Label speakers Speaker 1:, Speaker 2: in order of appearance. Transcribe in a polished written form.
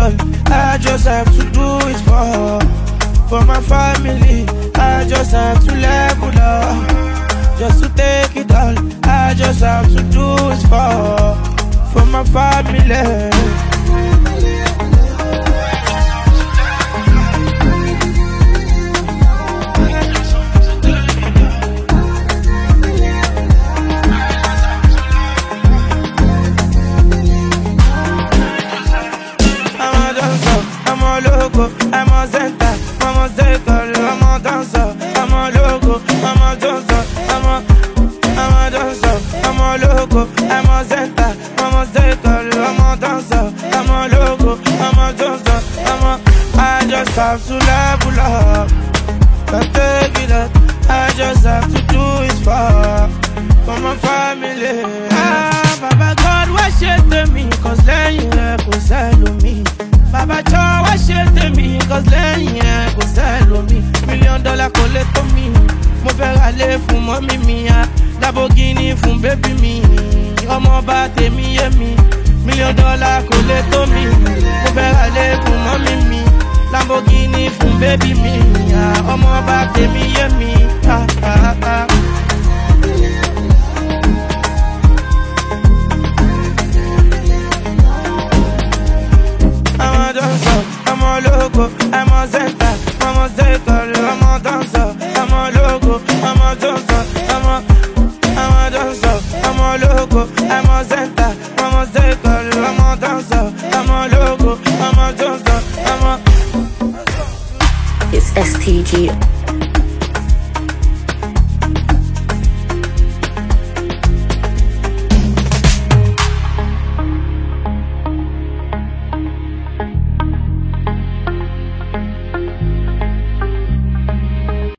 Speaker 1: all. I just have to do it for my family. I just have to level up, just to take it all. I just have to do it for my family. I'm a center, I'm a circle, I'm a dancer, I'm a logo, I'm a dancer, I'm a dancer, I'm a logo, I'm a center, I'm a circle, I'm a dancer, I'm a logo, I'm a dancer, I just have to level up, can't take it up, I just have to do it for my family. Ah, Baba God, what shit to me, cause then you have to sell me. Baba Joe, why shit to me? Cause lẹ́yìn ẹ̀ kò sẹ́lómi. $1 million kò lè tó mi. Mo fẹ́ ra lé fún mọ́mí mi. Lamborghini fún bébí mi. Ọmọ bá tèmi yé mi. $1 million kò lè tó mi. Mo fẹ́ ra lé fún mọ́mí mi. Lamborghini fún bébí mi. Ọmọ bá tèmi yé mi. I'm a logo, I'm a center, I'm a circle, I'm a dancer, I'm a logo, I'm a dancer, I'm a dancer, I'm a logo, I'm a center, I'm a circle, I'm a dancer, I'm a logo, I'm a dancer,
Speaker 2: It's STG.